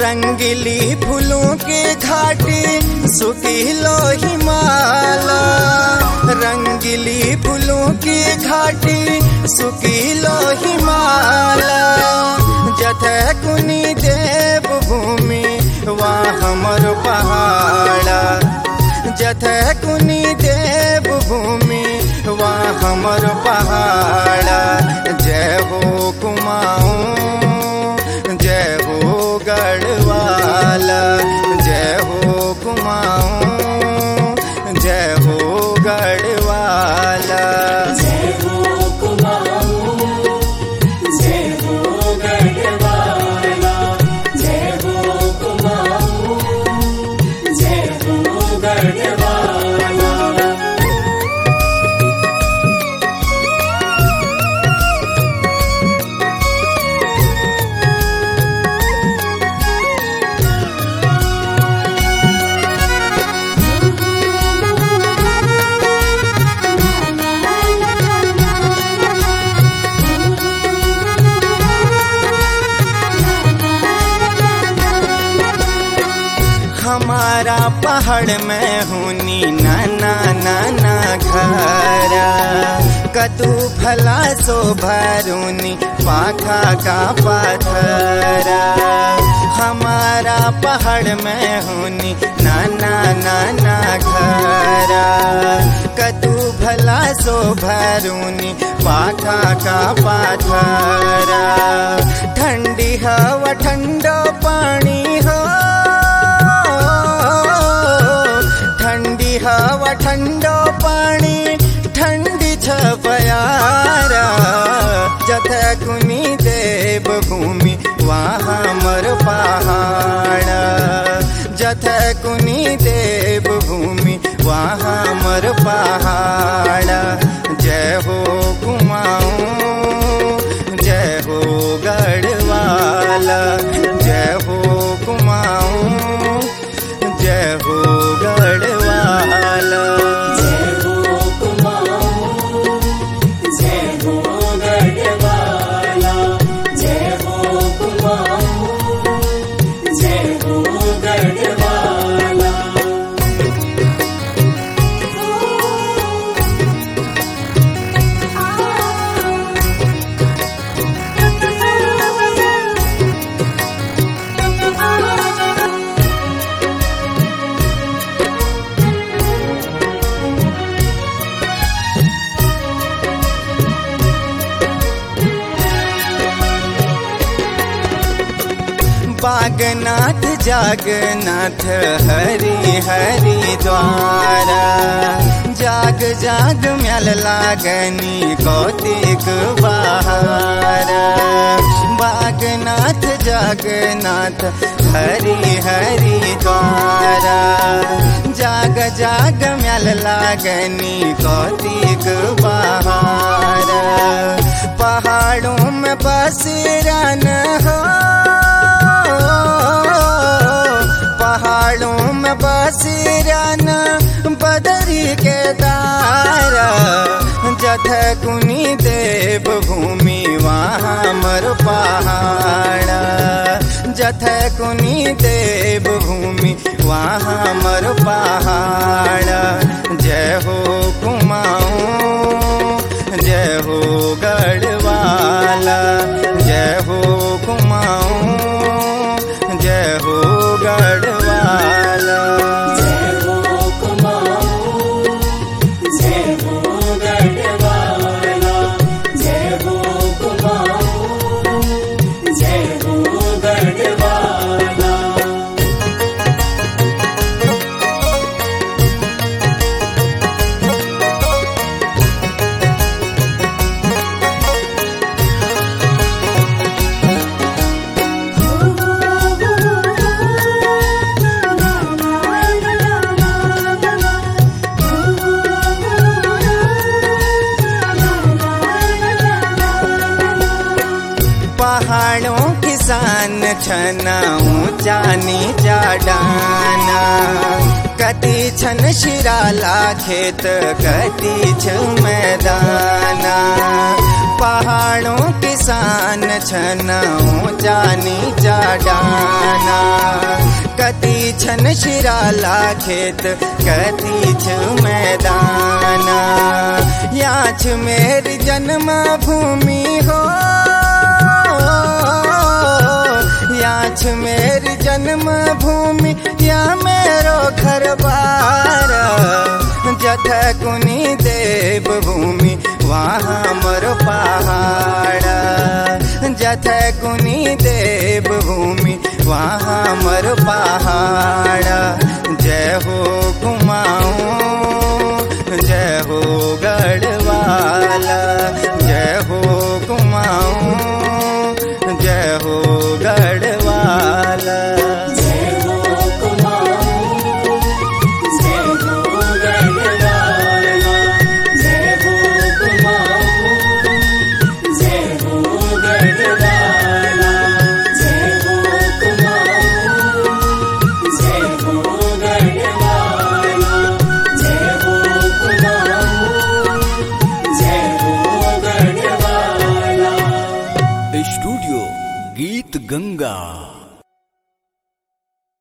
रंगीली फूलों के घाटी सुखीलो हिमाला, रंगीली फूलों की घाटी सुखीलो हिमाला। जथे कुनी देव भूमि वहाँ हमर पहाड़ा, जथे कुनी देव भूमि वहाँ हमर पहाड़ा। जय हो कुमाऊं जय हो गढ़वाला, जय हो कुमाऊं जय हो गढ़वाला। जय हो कुमाऊं जय हो गढ़वाला, जय हो कुमाऊं जय हो गढ़वाला। हमारा पहाड़ में हुनी नाना नाना घरा, कतू भला सो भरूनी पाखा का पाथरा। हमारा पहाड़ में हुनी नाना नाना घरा, कतू भला सो भरूनी पाखा का पाथरा। ठंडी हवा ठंडो पानी हो, ठंडी हवा ठंडो पानी ठंडी छपयारा। जथे कुनी देव भूमि वहाँ हमर पहाड़ा, जथे कुनी देव भूमि वहाँ हमर पहाड़ा। जय हो कुमाऊं जय हो गढ़वाला, जय हो कुमाऊं जय हो गढ़वाला। जय हो कुमाऊं जय हो गढ़वाला, जय हो कुमाऊं जय हो गढ़वाला। बागनाथ जागनाथ हरि हरि द्वारा, जाग जाग म्याल लागनी कौतिक बहारा। बागनाथ जागनाथ हरि हरि द्वारा, जाग जाग म्याल लागनी कौतिक बहारा। पहाड़ों में बसेरान हो, पहाड़ों में बसेरान बदरी के तारा। जथे कुनी देव भूमि वहाँ हमर पहाड़ा, जथे कुनी देव भूमि वहाँ हमर पहाड़ा। जय हो कुमाऊं जय हो गढ़वाला, जय हो कुमाऊं जय हो गढ़वाला। जय हो कुमाऊं जय हो गढ़वाला, जय हो कुमाऊं जय हो गढ़वाला। पहाड़ों किसान छना ऊंचा नीचा डाना, कति छन शिराला खेत कति छ मैदाना पहाड़ों किसान छन ऊंचा नीचा डाना कति छन शिराला खेत कति छ मैदाना याच मेरी जन्म भूमि हो याच मेरी जन्म भूमि या मेरो घर बार जथ कुनी देव भूमि वहाँ मर पहाड़ जथ कुनी देव भूमि वहाँ मर पहाड़ जय हो कुमाऊं जय हो गढ़वाला जय हो कुमाऊं जय हो गढ़वाला जय हो कुमाऊं जय हो गढ़वाला जय हो कुमाऊं जय हो गढ़वाला जय हो कुमाऊं जय हो गढ़वाला जय हो कुमाऊं जय हो गढ़वाला। स्टूडियो गीत गंगा।